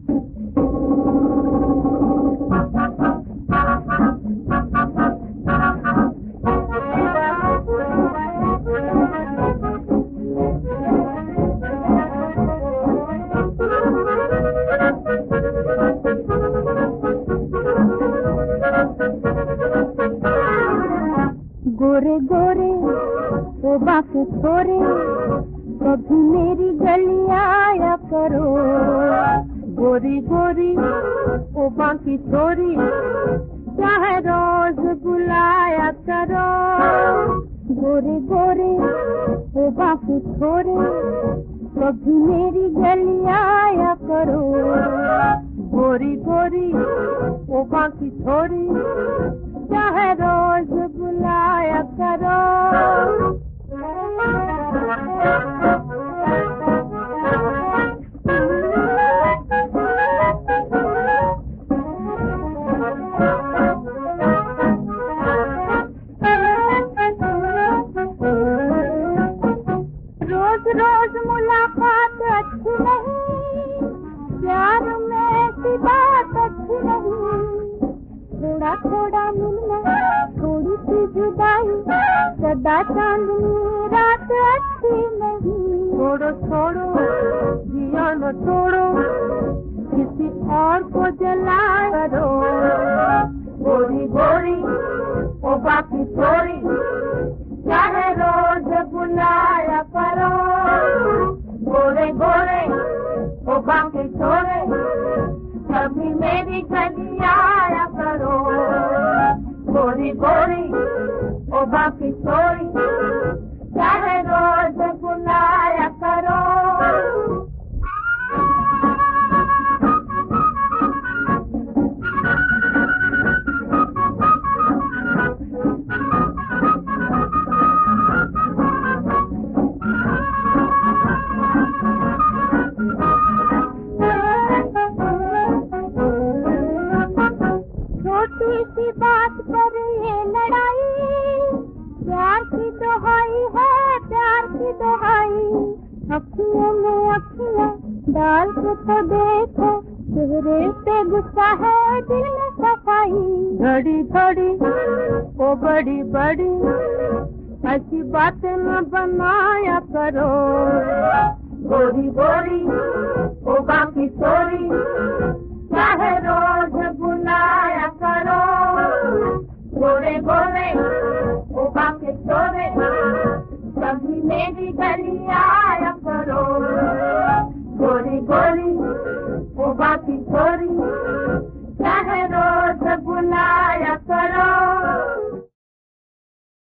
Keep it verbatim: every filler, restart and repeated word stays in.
गोरे गोरे वो बाकी छोरे कभी मेरी गली आया करो। गोरी गोरी वो बाकी छोरी चाहे रोज बुलाया करो। गोरे गोरे वो बाकी छोरे कभी मेरी गली आया करो। गोरी गोरी वो बाकी छोरी चाहे रोज बुलाया करो। रोज रोज मुलाकात अच्छी नहीं, प्यार में ऐसी बात अच्छी नहीं। थोड़ा थोड़ा मिलना थोड़ी सी जुदाई, सदा चांदनी रात अच्छी नहीं। छोड़ो छोड़ो जिया न छोड़ो, किसी और को जला करो। गोरी गोरी वो बाकी छोरी चाहे रोज बुलाया करो। गोरे गोरे वो बाकी छोरे कभी मेरी गली आया करो। गोरी गोरी वो बाकी छोरी चाहे रोज बुलाया करो। छोटी सी बात पर ये लड़ाई, प्यार की दुहाई है प्यार की दुहाई। अखियों में अखियाँ डाल के तो देखो, चेहरे पे गुस्सा है दिल में सफाई। घड़ी घड़ी वो बड़ी बड़ी ऐसी बातें न बनाया करो। गोरी गोरी वो बाकी छोरी चाहे रोज बुलाया करो। गोरे गोरे वो बाकी छोरे कभी मेरी गली आया करो। गोरी गोरी वो बाकी छोरी